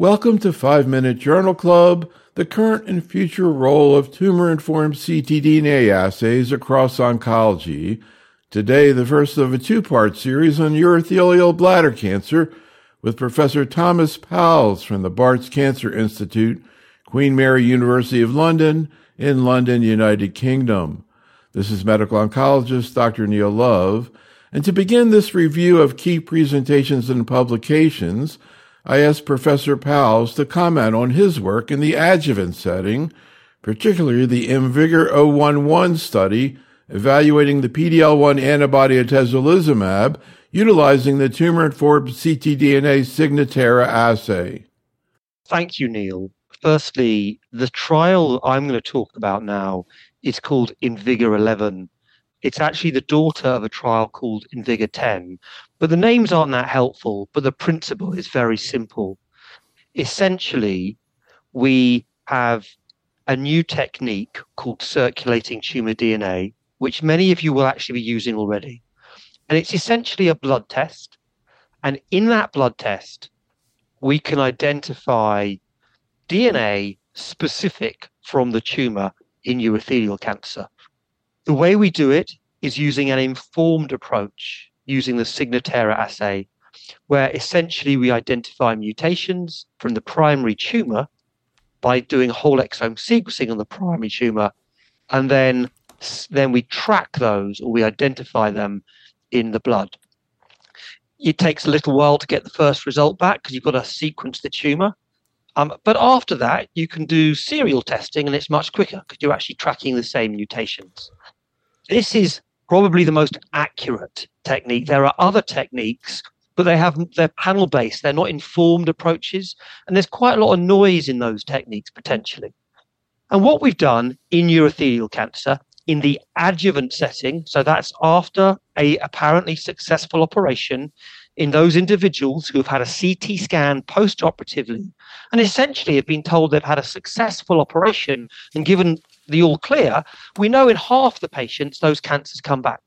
Welcome to 5-Minute Journal Club, the current and future role of tumor-informed ctDNA assays across oncology. Today, the first of a two-part series on urothelial bladder cancer with Professor Thomas Powles from the Barts Cancer Institute, Queen Mary University of London, in London, United Kingdom. This is medical oncologist Dr. Neil Love, and to begin this review of key presentations and publications, I asked Professor Powles to comment on his work in the adjuvant setting, particularly the IMvigor011 study evaluating the PD-L1 antibody atezolizumab utilizing the tumor-informed ctDNA Signatera assay. Thank you, Neil. Firstly, the trial I'm going to talk about now is called IMvigor11. It's actually the daughter of a trial called IMvigor10, but the names aren't that helpful, but the principle is very simple. Essentially, we have a new technique called circulating tumor DNA, which many of you will actually be using already. And it's essentially a blood test. And in that blood test, we can identify DNA specific from the tumor in urothelial cancer. The way we do it is using an informed approach, using the Signatera assay, where essentially we identify mutations from the primary tumor by doing whole exome sequencing on the primary tumor, and then we track those, or we identify them in the blood. It takes a little while to get the first result back because you've got to sequence the tumor. But after that, you can do serial testing, and it's much quicker because you're actually tracking the same mutations. This is probably the most accurate technique. There are other techniques, but they're panel-based. They're not informed approaches, and there's quite a lot of noise in those techniques potentially. And what we've done in urothelial cancer in the adjuvant setting, so that's after a apparently successful operation in those individuals who've had a CT scan post-operatively and essentially have been told they've had a successful operation and given the all clear, we know in half the patients those cancers come back.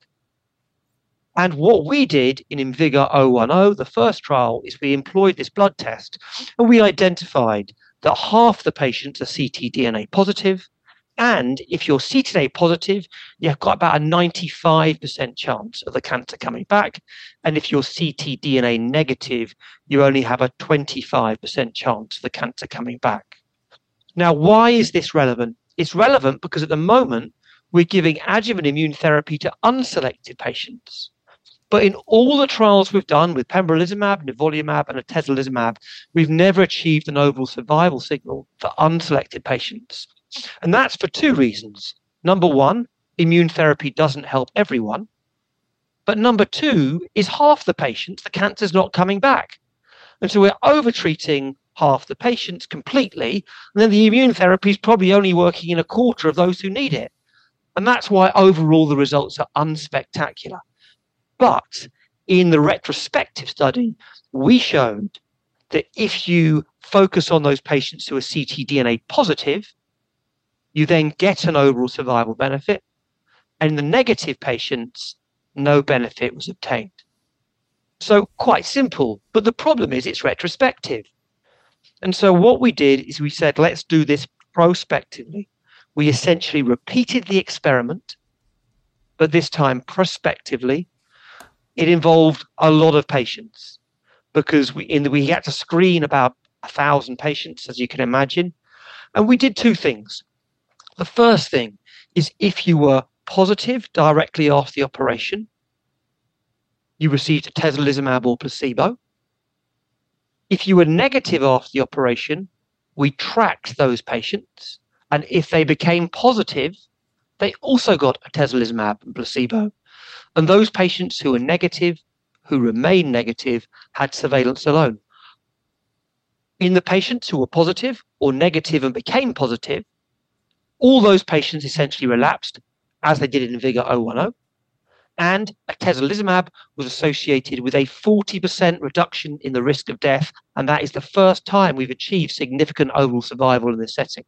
And what we did in IMvigor010, the first trial, is we employed this blood test and we identified that half the patients are ctDNA positive. And if you're ctDNA positive, you've got about a 95% chance of the cancer coming back. And if you're ctDNA negative, you only have a 25% chance of the cancer coming back. Now, why is this relevant? It's relevant because at the moment, we're giving adjuvant immune therapy to unselected patients. But in all the trials we've done with pembrolizumab, nivolumab, and atezolizumab, we've never achieved an overall survival signal for unselected patients. And that's for two reasons. Number one, immune therapy doesn't help everyone. But number two is half the patients, the cancer's not coming back. And so we're over-treating half the patients completely, and then the immune therapy is probably only working in a quarter of those who need it. And that's why overall the results are unspectacular. But in the retrospective study, we showed that if you focus on those patients who are ctDNA positive, you then get an overall survival benefit, and in the negative patients, no benefit was obtained. So quite simple, but the problem is it's retrospective. And so what we did is we said, let's do this prospectively. We essentially repeated the experiment, but this time prospectively. It involved a lot of patients because we had to screen about 1,000 patients, as you can imagine. And we did two things. The first thing is if you were positive directly after the operation, you received atezolizumab or placebo. If you were negative after the operation, we tracked those patients. And if they became positive, they also got atezolizumab and placebo. And those patients who were negative, who remained negative, had surveillance alone. In the patients who were positive or negative and became positive, all those patients essentially relapsed, as they did in IMvigor010, and atezolizumab was associated with a 40% reduction in the risk of death, and that is the first time we've achieved significant overall survival in this setting.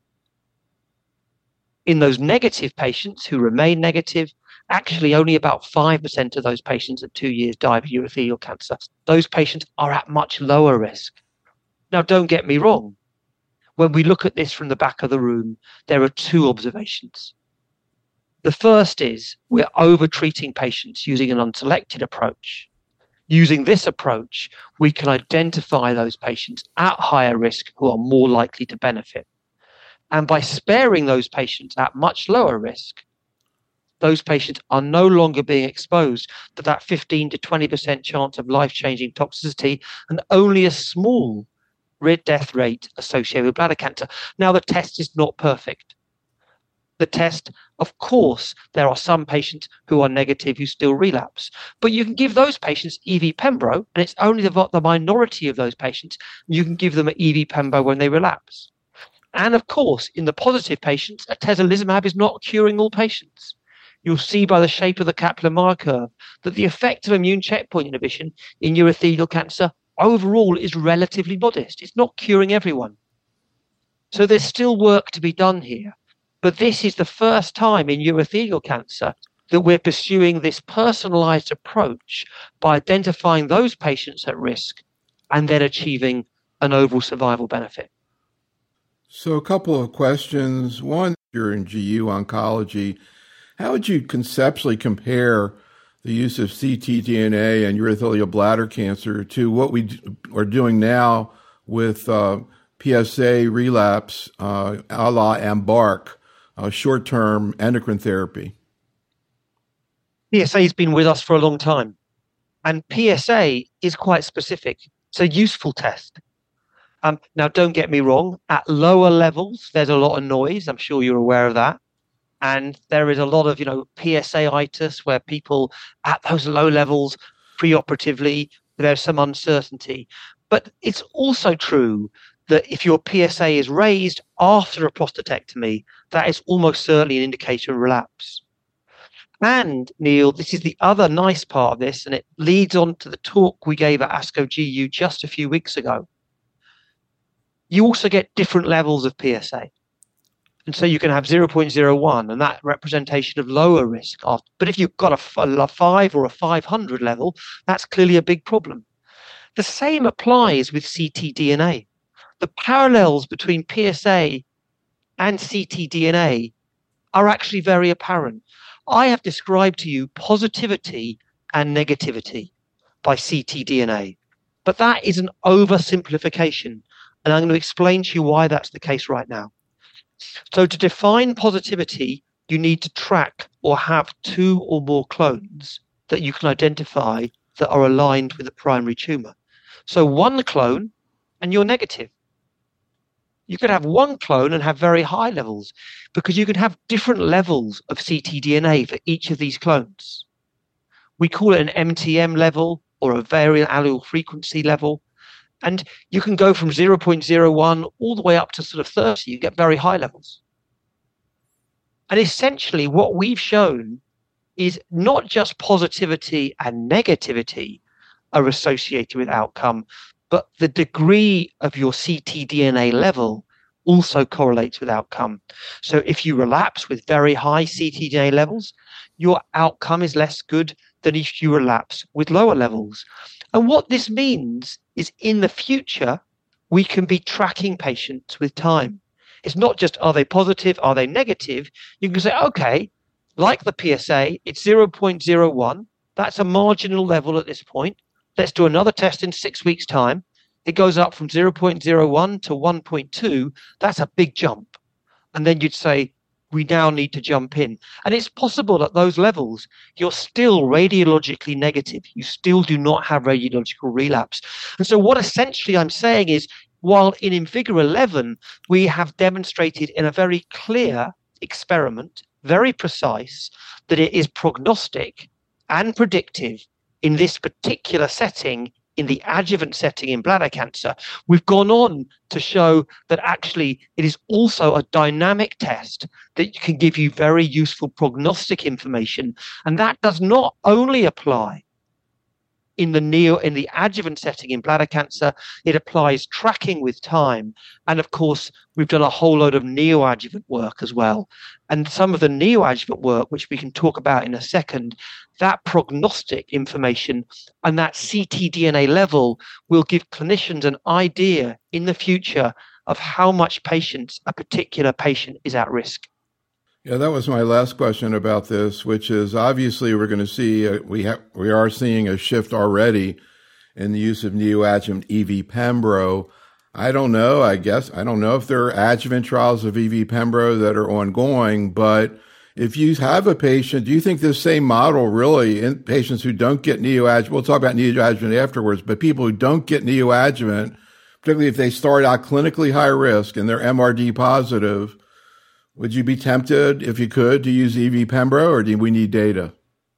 In those negative patients who remain negative, actually only about 5% of those patients at 2 years die of urothelial cancer. Those patients are at much lower risk. Now, don't get me wrong. When we look at this from the back of the room, there are two observations. The first is we're over-treating patients using an unselected approach. Using this approach, we can identify those patients at higher risk who are more likely to benefit. And by sparing those patients at much lower risk, those patients are no longer being exposed to that 15 to 20% chance of life-changing toxicity and only a small death rate associated with bladder cancer. Now, the test is not perfect. The test, of course, there are some patients who are negative who still relapse, but you can give those patients EV-pembro, and it's only the minority of those patients you can give them EV-pembro when they relapse. And of course, in the positive patients, atezolizumab is not curing all patients. You'll see by the shape of the Kaplan-Meier curve that the effect of immune checkpoint inhibition in urothelial cancer overall is relatively modest. It's not curing everyone. So there's still work to be done here. But this is the first time in urothelial cancer that we're pursuing this personalized approach by identifying those patients at risk and then achieving an overall survival benefit. So a couple of questions. One, you're in GU oncology. How would you conceptually compare the use of ctDNA and urothelial bladder cancer to what we are doing now with PSA relapse, a la EMBARK, short-term endocrine therapy? PSA has been with us for a long time, and PSA is quite specific. It's a useful test. Now, don't get me wrong, at lower levels, there's a lot of noise. I'm sure you're aware of that. And there is a lot of, PSA-itis where people at those low levels preoperatively, there's some uncertainty. But it's also true that if your PSA is raised after a prostatectomy, that is almost certainly an indicator of relapse. And Neil, this is the other nice part of this, and it leads on to the talk we gave at ASCO GU just a few weeks ago. You also get different levels of PSA. And so you can have 0.01 and that representation of lower risk. But if you've got a 5 or a 500 level, that's clearly a big problem. The same applies with ctDNA. The parallels between PSA and ctDNA are actually very apparent. I have described to you positivity and negativity by ctDNA, but that is an oversimplification. And I'm going to explain to you why that's the case right now. So to define positivity, you need to track or have 2 or more clones that you can identify that are aligned with the primary tumor. So one clone and you're negative. You could have one clone and have very high levels because you can have different levels of ctDNA for each of these clones. We call it an MTM level or a variant allele frequency level. And you can go from 0.01 all the way up to sort of 30. You get very high levels. And essentially what we've shown is not just positivity and negativity are associated with outcome, but the degree of your ctDNA level also correlates with outcome. So if you relapse with very high ctDNA levels, your outcome is less good than if you relapse with lower levels. And what this means is in the future, we can be tracking patients with time. It's not just, are they positive, are they negative? You can say, okay, like the PSA, it's 0.01. That's a marginal level at this point. Let's do another test in 6 weeks' time. It goes up from 0.01 to 1.2. That's a big jump. And then you'd say, we now need to jump in. And it's possible at those levels, you're still radiologically negative. You still do not have radiological relapse. And so what essentially I'm saying is, while in IMvigor11, we have demonstrated in a very clear experiment, very precise, that it is prognostic and predictive in this particular setting, in the adjuvant setting in bladder cancer, we've gone on to show that actually it is also a dynamic test that can give you very useful prognostic information. And that does not only apply in the adjuvant setting in bladder cancer, it applies tracking with time. And of course, we've done a whole load of neoadjuvant work as well. And some of the neoadjuvant work, which we can talk about in a second, that prognostic information and that ctDNA level will give clinicians an idea in the future of how much a particular patient is at risk. Yeah, that was my last question about this, which is obviously we're going to see, we are seeing a shift already in the use of neoadjuvant EV-Pembro. I don't know if there are adjuvant trials of EV-Pembro that are ongoing, but if you have a patient, do you think this same model really in patients who don't get neoadjuvant, we'll talk about neoadjuvant afterwards, but people who don't get neoadjuvant, particularly if they start out clinically high risk and they're MRD positive, would you be tempted, if you could, to use EV-Pembro, or do we need data?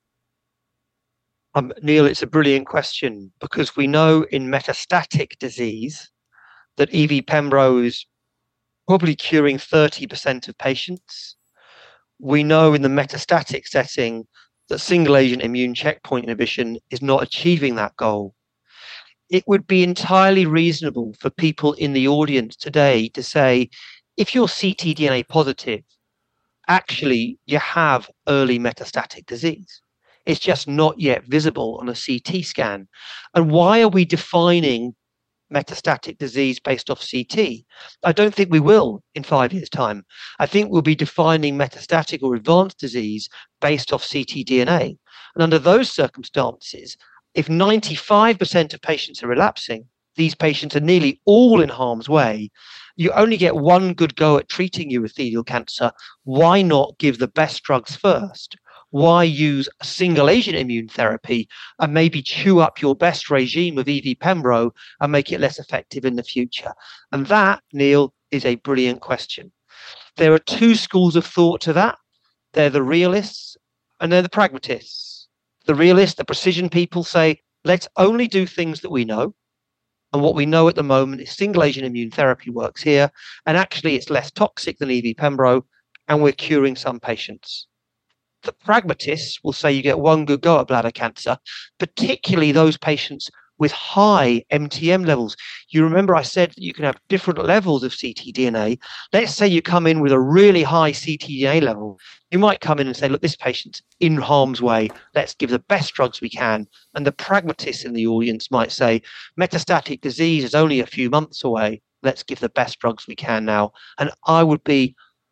Neil, it's a brilliant question, because we know in metastatic disease that EV-Pembro is probably curing 30% of patients. We know in the metastatic setting that single agent immune checkpoint inhibition is not achieving that goal. It would be entirely reasonable for people in the audience today to say, if you're ctDNA positive, actually you have early metastatic disease. It's just not yet visible on a CT scan. And why are we defining metastatic disease based off CT? I don't think we will in 5 years' time. I think we'll be defining metastatic or advanced disease based off ctDNA. And under those circumstances, if 95% of patients are relapsing, these patients are nearly all in harm's way. You only get one good go at treating urothelial cancer. Why not give the best drugs first? Why use a single agent immune therapy and maybe chew up your best regime of EV-Pembro and make it less effective in the future? And that, Neil, is a brilliant question. There are two schools of thought to that. They're the realists and they're the pragmatists. The realists, the precision people, say, let's only do things that we know. And what we know at the moment is single agent immune therapy works here. And actually, it's less toxic than EV-Pembro, and we're curing some patients. The pragmatists will say you get one good go at bladder cancer, particularly those patients with high MTM levels. You remember I said that you can have different levels of ctDNA. Let's say you come in with a really high ctDNA level. You might come in and say, look, this patient's in harm's way. Let's give the best drugs we can. And the pragmatists in the audience might say, metastatic disease is only a few months away. Let's give the best drugs we can now. And I would be,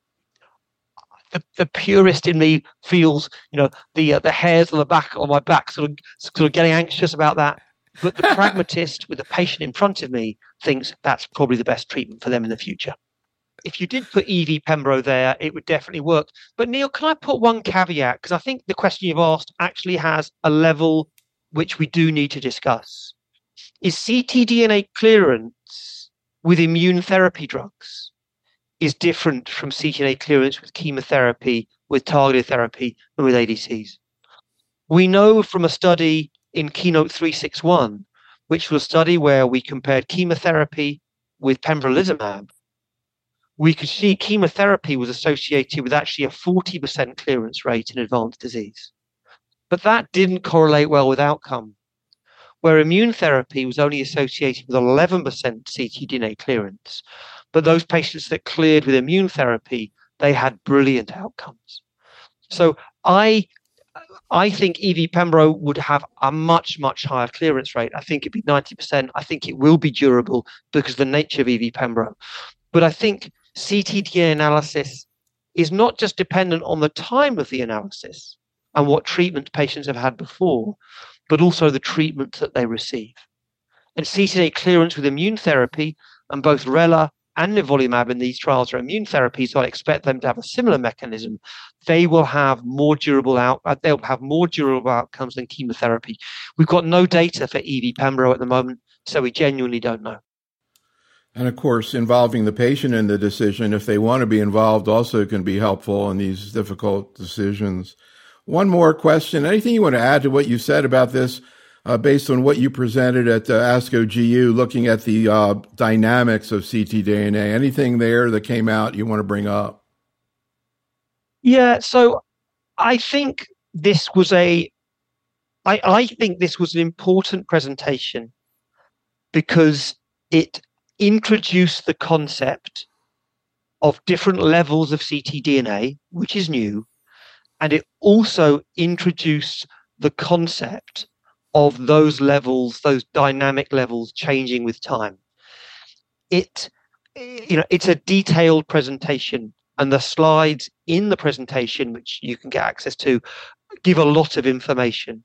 the purist in me feels, the hairs on the back of my back sort of getting anxious about that. But the pragmatist with the patient in front of me thinks that's probably the best treatment for them in the future. If you did put EV-Pembro there, it would definitely work. But Neil, can I put one caveat? Because I think the question you've asked actually has a level which we do need to discuss. Is ctDNA clearance with immune therapy drugs is different from ctDNA clearance with chemotherapy, with targeted therapy, and with ADCs? We know from a study in Keynote 361, which was a study where we compared chemotherapy with pembrolizumab, we could see chemotherapy was associated with actually a 40% clearance rate in advanced disease. But that didn't correlate well with outcome, where immune therapy was only associated with 11% ctDNA clearance. But those patients that cleared with immune therapy, they had brilliant outcomes. So I think EV-Pembro would have a much, much higher clearance rate. I think it'd be 90%. I think it will be durable because of the nature of EV-Pembro. But I think ctDNA analysis is not just dependent on the time of the analysis and what treatment patients have had before, but also the treatment that they receive. And ctDNA clearance with immune therapy, and both Rela and nivolumab in these trials are immune therapies, so I expect them to have a similar mechanism. They will have more durable outcomes than chemotherapy. We've got no data for EV-Pembro at the moment, so we genuinely don't know. And of course, involving the patient in the decision, if they want to be involved, also can be helpful in these difficult decisions. One more question. Anything you want to add to what you said about this? Based on what you presented at ASCO GU, looking at the dynamics of ctDNA, anything there that came out you want to bring up? Yeah, so I think this was a I think this was an important presentation because it introduced the concept of different levels of ctDNA, which is new, and it also introduced the concept of those levels, those dynamic levels changing with time. It's a detailed presentation, and the slides in the presentation, which you can get access to, give a lot of information.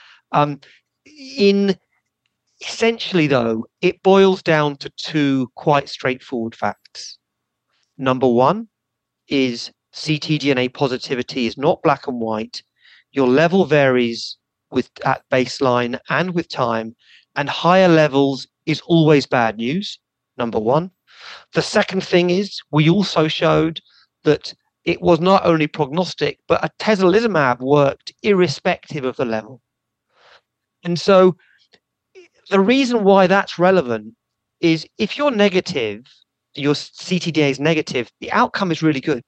Essentially, though, it boils down to two quite straightforward facts. Number one is ctDNA positivity is not black and white. Your level varies at baseline and with time, and higher levels is always bad news, number one. The second thing is we also showed that it was not only prognostic, but atezolizumab worked irrespective of the level. And so the reason why that's relevant is if you're negative, your ctDNA is negative, the outcome is really good.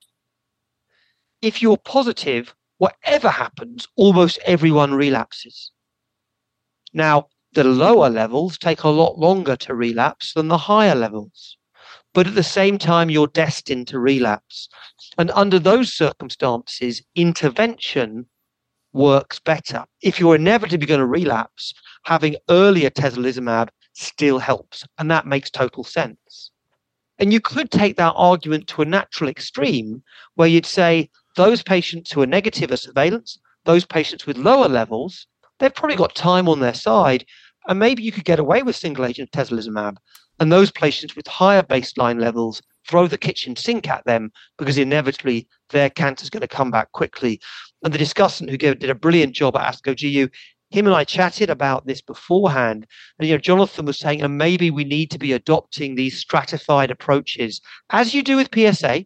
If you're positive, whatever happens, almost everyone relapses. Now, the lower levels take a lot longer to relapse than the higher levels. But at the same time, you're destined to relapse. And under those circumstances, intervention works better. If you're inevitably going to relapse, having early atezolizumab still helps. And that makes total sense. And you could take that argument to a natural extreme where you'd say those patients who are negative are surveillance, those patients with lower levels, they've probably got time on their side, and maybe you could get away with single agent atezolizumab. And those patients with higher baseline levels, throw the kitchen sink at them because inevitably their cancer is going to come back quickly. And the discussant who did a brilliant job at ASCO GU, him and I chatted about this beforehand. And Jonathan was saying, and maybe we need to be adopting these stratified approaches, as you do with PSA,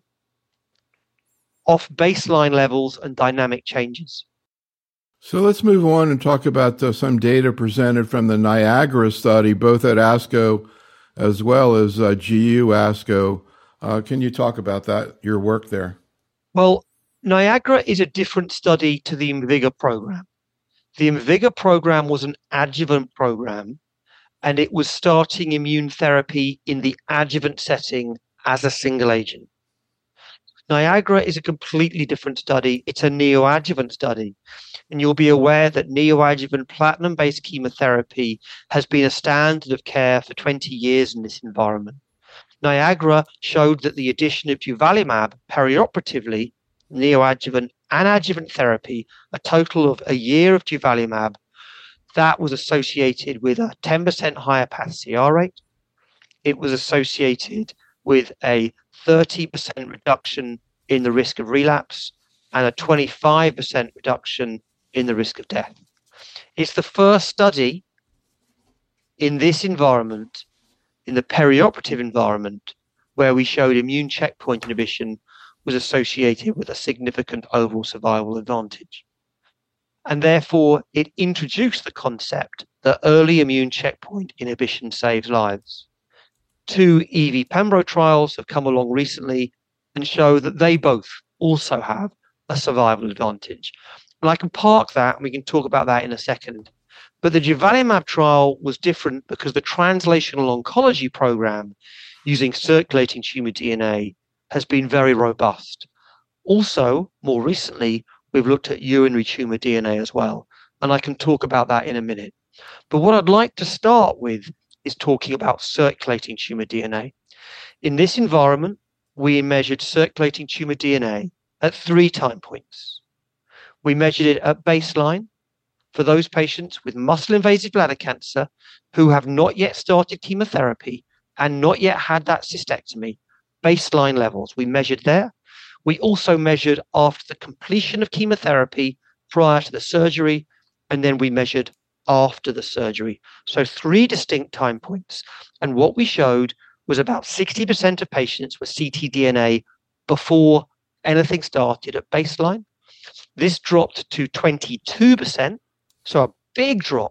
off baseline levels and dynamic changes. So let's move on and talk about some data presented from the Niagara study, both at ASCO as well as GU ASCO. Can you talk about that, your work there? Well, Niagara is a different study to the IMvigor program. The IMvigor program was an adjuvant program, and it was starting immune therapy in the adjuvant setting as a single agent. Niagara is a completely different study. It's a neoadjuvant study. And you'll be aware that neoadjuvant platinum-based chemotherapy has been a standard of care for 20 years in this environment. Niagara showed that the addition of durvalumab perioperatively, neoadjuvant and adjuvant therapy, a total of a year of durvalumab, that was associated with a 10% higher path-CR rate. It was associated with a 30% reduction in the risk of relapse and a 25% reduction in the risk of death. It's the first study in this environment, in the perioperative environment, where we showed immune checkpoint inhibition was associated with a significant overall survival advantage. And therefore, it introduced the concept that early immune checkpoint inhibition saves lives. 2 EV-Pembro trials have come along recently and show that they both also have a survival advantage. And I can park that, and we can talk about that in a second. But the durvalumab trial was different because the translational oncology program using circulating tumor DNA has been very robust. Also, more recently, we've looked at urinary tumor DNA as well, and I can talk about that in a minute. But what I'd like to start with is talking about circulating tumor DNA. In this environment, we measured circulating tumor DNA at 3 time points. We measured it at baseline for those patients with muscle-invasive bladder cancer who have not yet started chemotherapy and not yet had that cystectomy, baseline levels. We measured there. We also measured after the completion of chemotherapy prior to the surgery, and then we measured after the surgery. So 3 distinct time points. And what we showed was about 60% of patients with ctDNA before anything started at baseline. This dropped to 22%, so a big drop,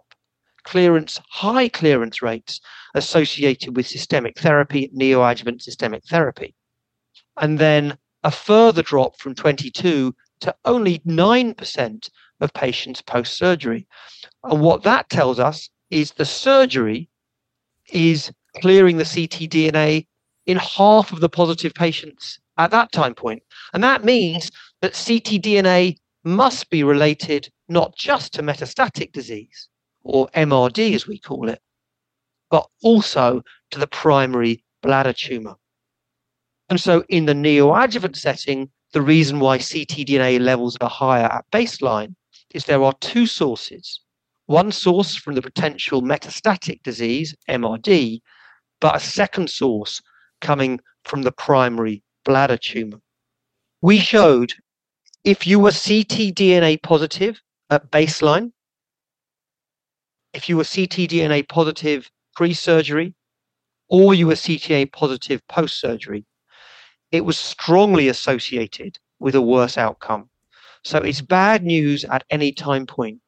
high clearance rates associated with systemic therapy, neoadjuvant systemic therapy. And then a further drop from 22 to only 9% of patients post-surgery. And what that tells us is the surgery is clearing the ctDNA in half of the positive patients at that time point. And that means that ctDNA must be related not just to metastatic disease, or MRD as we call it, but also to the primary bladder tumor. And so in the neoadjuvant setting, the reason why ctDNA levels are higher at baseline is there are two sources. One source from the potential metastatic disease, MRD, but a second source coming from the primary bladder tumor. We showed if you were ctDNA positive at baseline, if you were ctDNA positive pre-surgery, or you were ctDNA positive post-surgery, it was strongly associated with a worse outcome. So it's bad news at any time point.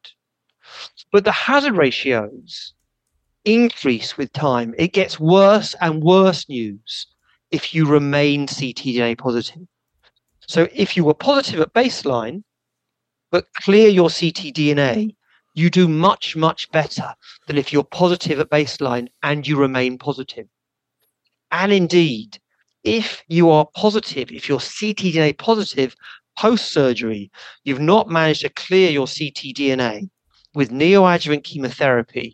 But the hazard ratios increase with time. It gets worse and worse news if you remain ctDNA positive. So if you were positive at baseline, but clear your ctDNA, you do much, much better than if you're positive at baseline and you remain positive. And indeed, if you are positive, if you're ctDNA positive post-surgery, you've not managed to clear your ctDNA with neoadjuvant chemotherapy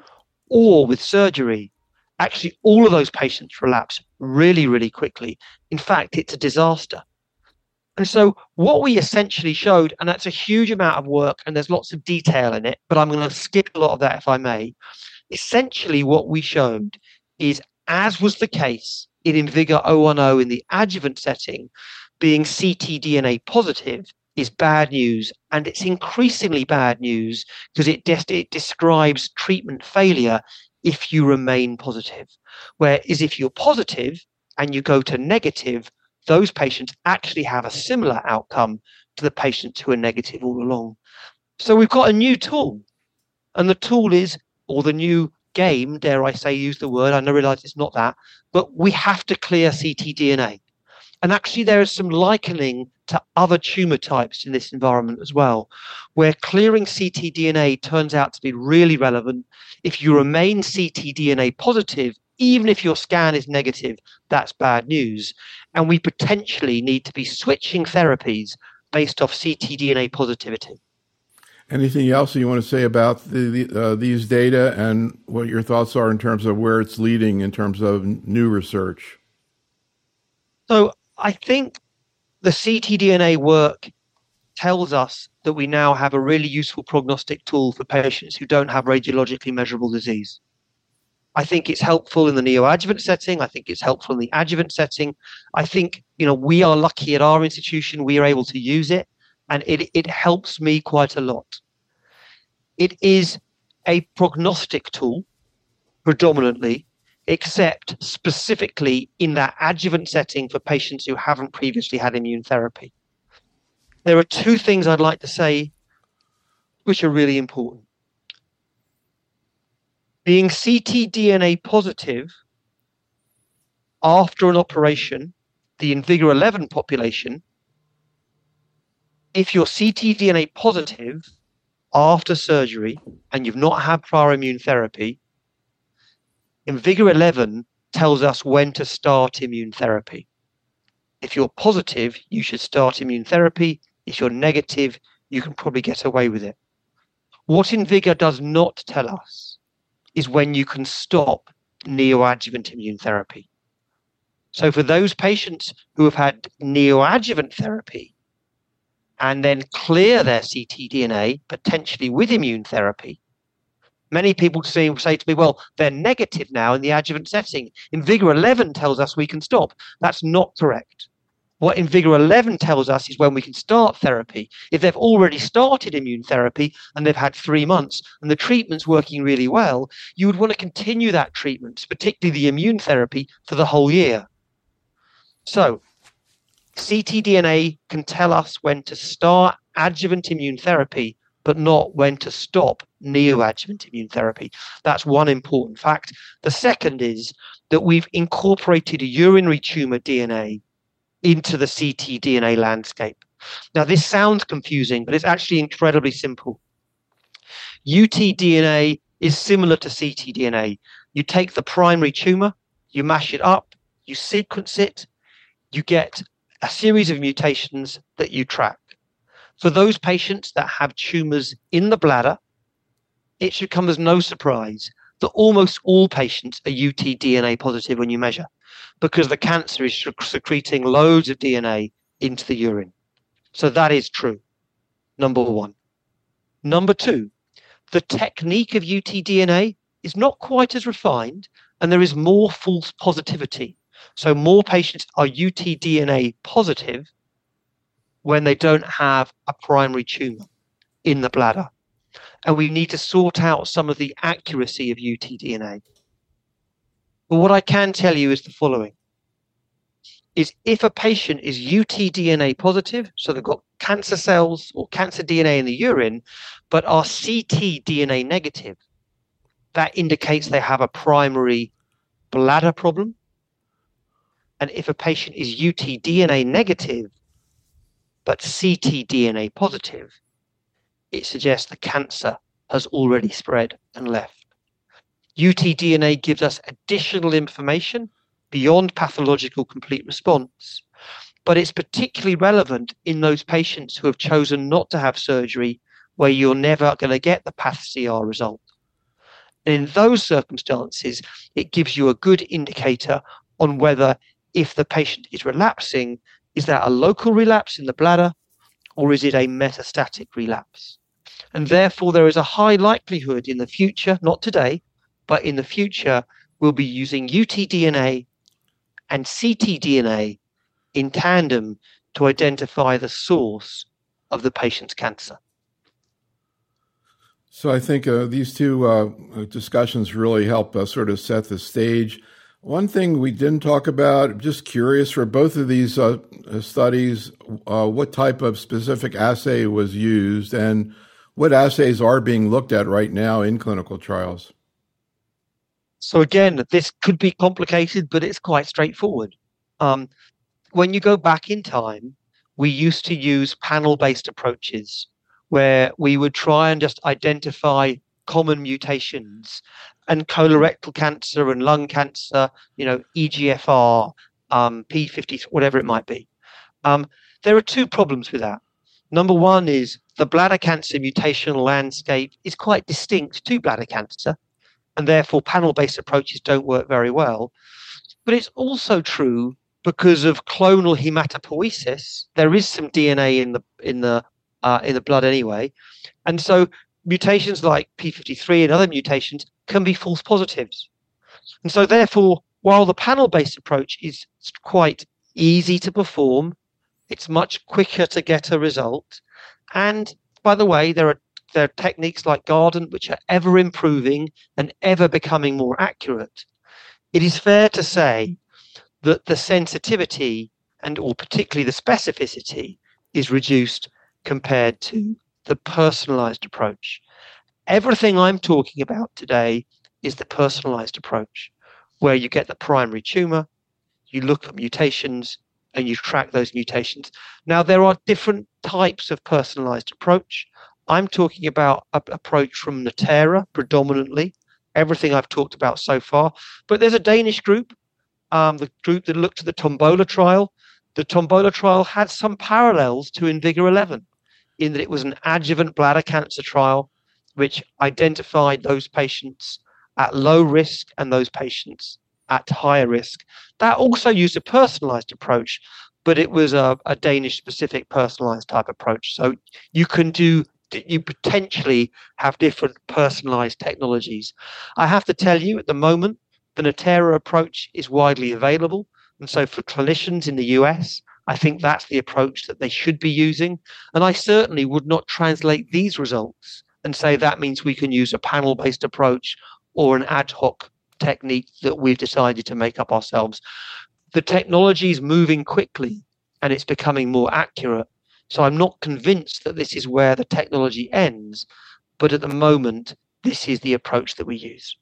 or with surgery, actually all of those patients relapse really, really quickly. In fact, it's a disaster. And so what we essentially showed, and that's a huge amount of work and there's lots of detail in it, but I'm going to skip a lot of that if I may. Essentially what we showed is, as was the case in IMvigor010 in the adjuvant setting, being ctDNA positive is bad news, and it's increasingly bad news because it describes treatment failure if you remain positive. Whereas if you're positive and you go to negative, those patients actually have a similar outcome to the patients who are negative all along. So we've got a new tool, and the tool is, or the new game, dare I say, use the word, I realize it's not that, but we have to clear ctDNA. And actually there is some likening to other tumor types in this environment as well, where clearing ctDNA turns out to be really relevant. If you remain ctDNA positive, even if your scan is negative, that's bad news. And we potentially need to be switching therapies based off ctDNA positivity. Anything else you want to say about these data and what your thoughts are in terms of where it's leading in terms of new research? So I think the ctDNA work tells us that we now have a really useful prognostic tool for patients who don't have radiologically measurable disease. I think it's helpful in the neoadjuvant setting. I think it's helpful in the adjuvant setting. I think, we are lucky at our institution, we are able to use it, and it helps me quite a lot. It is a prognostic tool predominantly, except specifically in that adjuvant setting for patients who haven't previously had immune therapy. There are two things I'd like to say which are really important. Being ctDNA positive after an operation, the IMvigor11 population, if you're ctDNA positive after surgery and you've not had prior immune therapy, IMvigor11 tells us when to start immune therapy. If you're positive, you should start immune therapy. If you're negative, you can probably get away with it. What IMvigor does not tell us is when you can stop neoadjuvant immune therapy. So for those patients who have had neoadjuvant therapy and then clear their ctDNA, potentially with immune therapy, many people say to me, well, they're negative now in the adjuvant setting. IMvigor11 tells us we can stop. That's not correct. What IMvigor11 tells us is when we can start therapy. If they've already started immune therapy and they've had 3 months and the treatment's working really well, you would want to continue that treatment, particularly the immune therapy, for the whole year. So ctDNA can tell us when to start adjuvant immune therapy, but not when to stop neoadjuvant immune therapy. That's one important fact. The second is that we've incorporated urinary tumor DNA into the ctDNA landscape. Now, this sounds confusing, but it's actually incredibly simple. UTDNA is similar to ctDNA. You take the primary tumor, you mash it up, you sequence it, you get a series of mutations that you track. For those patients that have tumors in the bladder, it should come as no surprise that almost all patients are UTDNA positive when you measure, because the cancer is secreting loads of DNA into the urine. So that is true, number one. Number two, the technique of UTDNA is not quite as refined, and there is more false positivity. So more patients are UTDNA positive when they don't have a primary tumor in the bladder. And we need to sort out some of the accuracy of UTDNA. But what I can tell you is the following, is if a patient is UTDNA positive, so they've got cancer cells or cancer DNA in the urine, but are ctDNA negative, that indicates they have a primary bladder problem. And if a patient is UTDNA negative, but ctDNA positive, it suggests the cancer has already spread and left. UTDNA gives us additional information beyond pathological complete response, but it's particularly relevant in those patients who have chosen not to have surgery, where you're never going to get the PathCR result. And in those circumstances, it gives you a good indicator on whether, if the patient is relapsing, is that a local relapse in the bladder, or is it a metastatic relapse? And therefore, there is a high likelihood in the future, not today, but in the future, we'll be using UTDNA and ctDNA in tandem to identify the source of the patient's cancer. So I think these two discussions really help sort of set the stage. One thing we didn't talk about, just curious, for both of these studies, what type of specific assay was used and what assays are being looked at right now in clinical trials? So again, this could be complicated, but it's quite straightforward. When you go back in time, we used to use panel-based approaches where we would try and just identify common mutations, and colorectal cancer and lung cancer, EGFR, P50, whatever it might be. There are two problems with that. Number one is the bladder cancer mutational landscape is quite distinct to bladder cancer, and therefore panel-based approaches don't work very well. But it's also true because of clonal hematopoiesis. There is some DNA in the blood anyway, and so mutations like P53 and other mutations can be false positives. And so therefore, while the panel-based approach is quite easy to perform, it's much quicker to get a result. And by the way, there are techniques like Guardant which are ever improving and ever becoming more accurate. It is fair to say that the sensitivity or particularly the specificity is reduced compared to the personalized approach. Everything I'm talking about today is the personalized approach, where you get the primary tumor, you look at mutations, and you track those mutations. Now, there are different types of personalized approach. I'm talking about an approach from Natera predominantly, everything I've talked about so far. But there's a Danish group, the group that looked at the Tombola trial. The Tombola trial had some parallels to IMvigor11 in that it was an adjuvant bladder cancer trial which identified those patients at low risk and those patients at higher risk. That also used a personalized approach, but it was a Danish specific personalized type approach. So you potentially have different personalized technologies. I have to tell you, at the moment, the Natera approach is widely available. And so for clinicians in the US, I think that's the approach that they should be using. And I certainly would not translate these results and say that means we can use a panel-based approach or an ad hoc technique that we've decided to make up ourselves. The technology is moving quickly and it's becoming more accurate. So I'm not convinced that this is where the technology ends, but at the moment, this is the approach that we use.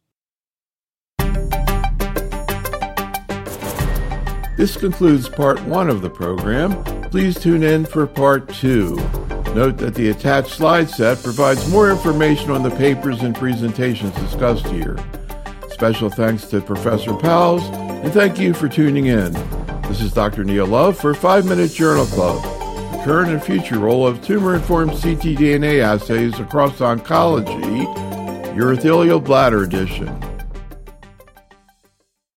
This concludes part one of the program. Please tune in for Part 2. Note that the attached slide set provides more information on the papers and presentations discussed here. Special thanks to Professor Powles, and thank you for tuning in. This is Dr. Neil Love for 5-Minute Journal Club, the current and future role of tumor-informed ctDNA assays across oncology, urothelial bladder edition.